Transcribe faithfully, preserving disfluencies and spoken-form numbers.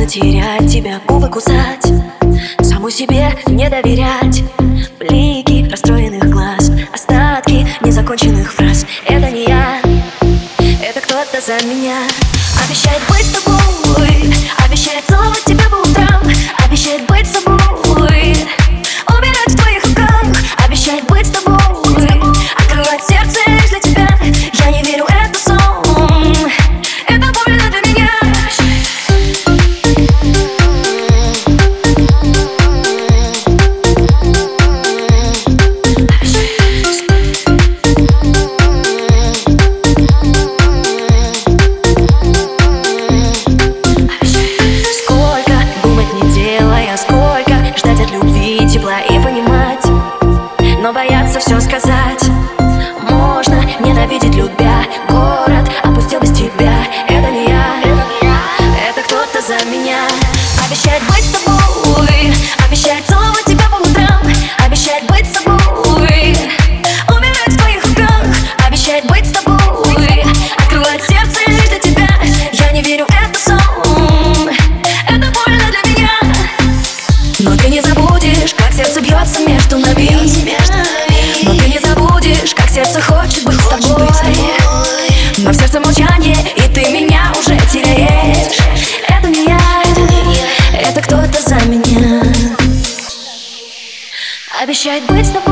потерять тебя, губы кусать, саму себе не доверять. Блики расстроенных глаз, остатки незаконченных фраз. Это не я, это кто-то за меня. Обещает быть с тобой, обещает целовать тебя по утрам, обещает быть с собой, умирать в твоих руках. Обещает быть с тобой, открывать сердце лишь для тебя. Я не верю, это сон, это больно для меня. И понимать, но бояться все сказать. Можно ненавидеть, любя. Город опустил без тебя. Это не я, это кто-то за меня. Обещает быть с тобой, обещает целовать тебя по утрам, обещает быть с собой, умирать в твоих руках. Обещает быть с тобой, открывать сердце лишь для тебя. Я не верю, это сон, это больно для меня. Но ты не забудешь, как сердце бьется между нами. Но ты не забудешь, как сердце хочет быть с тобой. Но в сердце молчание, и ты меня уже теряешь. Это не я, это кто-то за меня. Обещает быть с тобой.